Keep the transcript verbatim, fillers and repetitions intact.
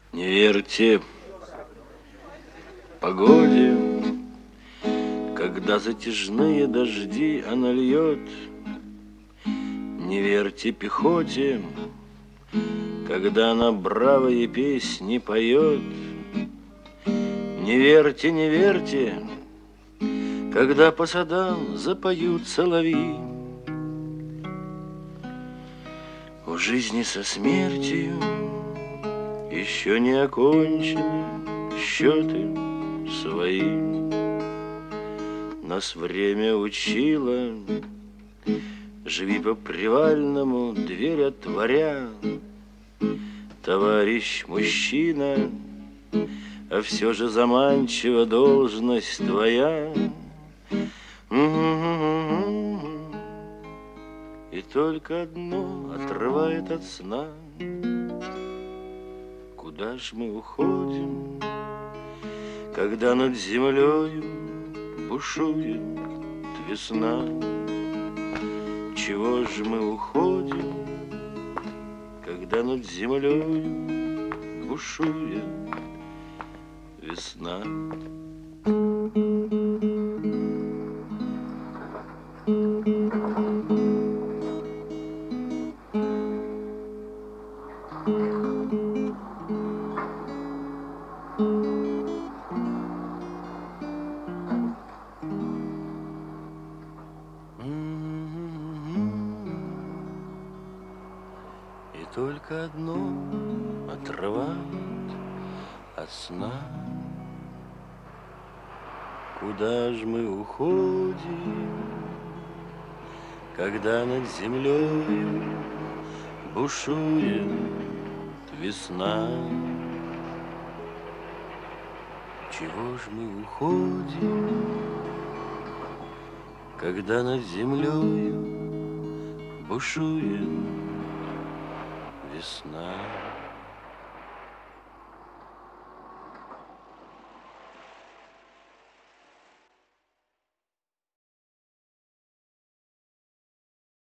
Не верьте погоде, когда затяжные дожди она льет. Не верьте пехоте, когда она бравые песни поет. Не верьте, не верьте, когда по садам запоют соловьи. У жизни со смертью еще не окончены счеты свои. Нас время учило, живи по привальному, дверь отворя. Товарищ мужчина, а все же заманчива должность твоя. И только одно отрывает от сна: куда ж мы уходим, когда над землею бушует весна? Чего ж мы уходим, когда над землею бушует весна? И только одно отрывает от сна: куда ж мы уходим, когда над землею бушует весна? Чего ж мы уходим, когда над землею бушует весна?